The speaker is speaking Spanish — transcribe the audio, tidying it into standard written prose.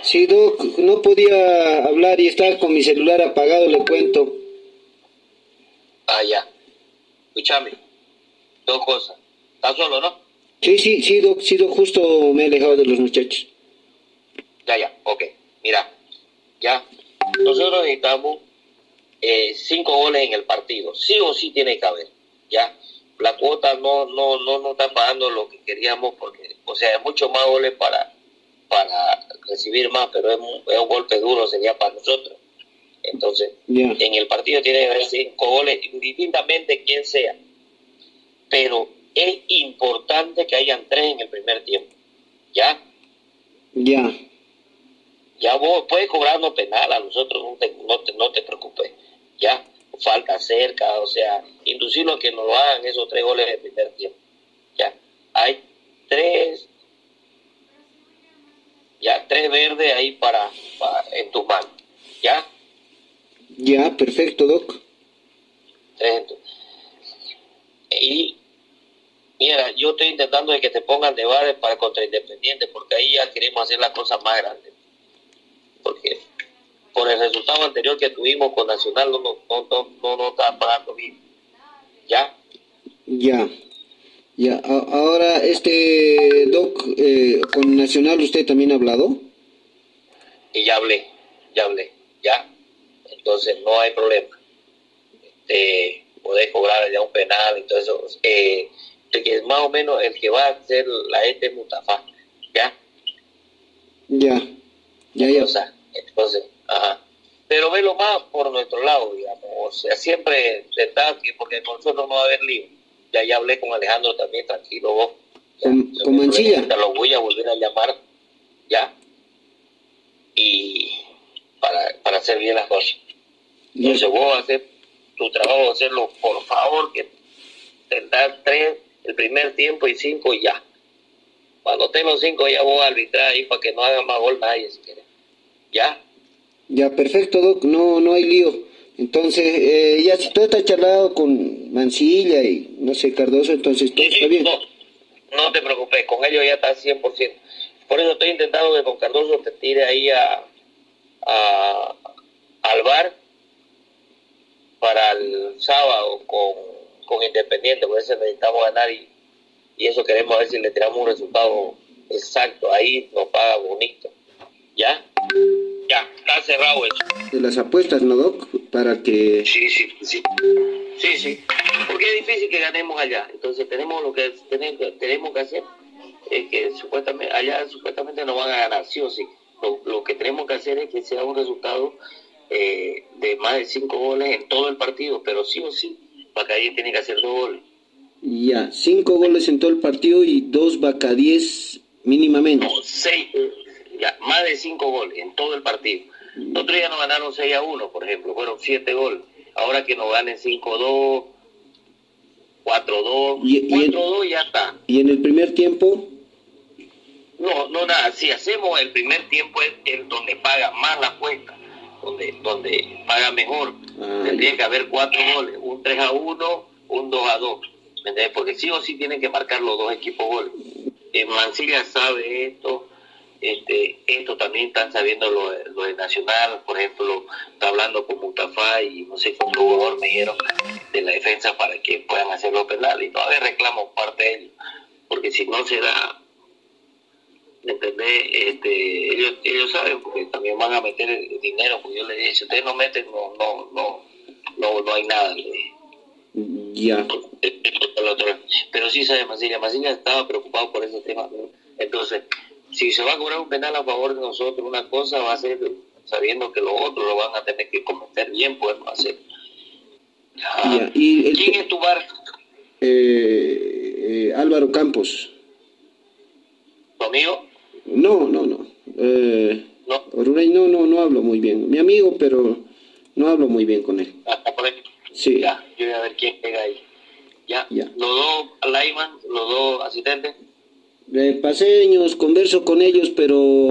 Sí, Doc, no podía hablar y estaba con mi celular apagado, le cuento. Ah, ya. Escúchame, dos cosas. ¿Estás solo, no? Sí, Doc, justo me he alejado de los muchachos. Ya, ok. Mira, ya. Nosotros necesitamos 5 goles en el partido. Sí o sí tiene que haber. Ya. La cuota no está pagando lo que queríamos porque, o sea, hay mucho más goles para recibir más, pero es un golpe duro, sería para nosotros. Entonces, Ya, en el partido tiene que haber 5 goles, indistintamente quién sea. Pero es importante que hayan 3 en el primer tiempo. ¿Ya? ya, Ya vos puedes cobrarnos penal a nosotros, no te preocupes. ¿Ya? Falta cerca, o sea, inducirlo a que nos lo hagan esos 3 goles en el primer tiempo. ¿Ya? Hay 3, ya 3 verdes ahí en tus manos. ¿Ya? ya, perfecto, Doc. 3 en tu... Y mira, yo estoy intentando de que te pongan de bares para contra Independiente, porque ahí ya queremos hacer las cosas más grandes. Porque por el resultado anterior que tuvimos con Nacional no está pagando bien. ¿Ya? Ya, ya. Ahora, Doc, con Nacional usted también ha hablado. Y ya. Entonces no hay problema. Podés cobrar ya un penal y todo eso. El que es más o menos el que va a hacer la es Mustafa. ¿Ya? Ya, ya. O sea, entonces, ajá. Pero velo más por nuestro lado, digamos. O sea, siempre intentar que, porque con nosotros no va a haber lío. Ya hablé con Alejandro también, tranquilo vos. Ya, Con Mancilla. lo voy a volver a llamar, ya, y para hacer bien las cosas. Entonces vos vas a hacer tu trabajo, hacerlo, por favor, que tentar 3 el primer tiempo y 5 y ya. Cuando tengo los 5 ya voy a arbitrar ahí para que no haga más gol nadie, si quiere. ¿Ya? Ya, perfecto, Doc, no hay lío. Entonces, ya si todo está charlado con Mancilla y no sé, Cardoso, entonces todo está bien. No te preocupes, con ellos ya está 100%. Por eso estoy intentando que con Cardoso te tire ahí al bar para el sábado con Independiente, por eso necesitamos ganar y eso queremos ver si le tiramos un resultado exacto. Ahí nos paga bonito. ¿Ya? Ya, está cerrado eso. De las apuestas, ¿no, Doc? Para que... Sí. Porque es difícil que ganemos allá. Entonces tenemos tenemos que hacer es que supuestamente nos van a ganar, sí o sí. Lo que tenemos que hacer es que sea un resultado de más de 5 goles en todo el partido, pero sí o sí, Bacadí tiene que hacer 2 goles. Ya, 5 goles en todo el partido y 2 Bacadíes mínimamente. No, 6, ya, más de 5 goles en todo el partido. El otro día nos ganaron 6-1, por ejemplo, fueron 7 goles. Ahora que nos ganen 5-2, 4-2, 4-2 ya está. ¿Y en el primer tiempo? No, nada. Si hacemos el primer tiempo es donde paga más la apuesta, donde paga mejor. Tendría que haber 4 goles, un 3-1, un 2-2. ¿Me entiendes? Porque sí o sí tienen que marcar los dos equipos goles. Mancilla sabe esto. Esto también están sabiendo lo de Nacional, por ejemplo, está hablando con Mustafa y no sé qué otro jugador me dieron de la defensa para que puedan hacer los penales y no haber reclamos parte de ellos, porque si no se da, ¿entendés? Ellos saben, porque también van a meter el dinero, porque yo les dije, si ustedes no meten, no hay nada. Ya. Pero sí sabe Mancilla estaba preocupado por ese tema, ¿no? Entonces, si se va a cobrar un penal a favor de nosotros, una cosa va a ser sabiendo que los otros lo van a tener que cometer bien, podemos hacer. Ya. ¿Y ¿Quién es tu bar? Álvaro Campos. ¿Tu amigo? No. ¿No? Oruray no hablo muy bien. Mi amigo, pero no hablo muy bien con él. Por ahí. Sí. Ya, yo voy a ver quién llega ahí. Ya. Los dos linemen, los dos asistentes. Paseños, converso con ellos, pero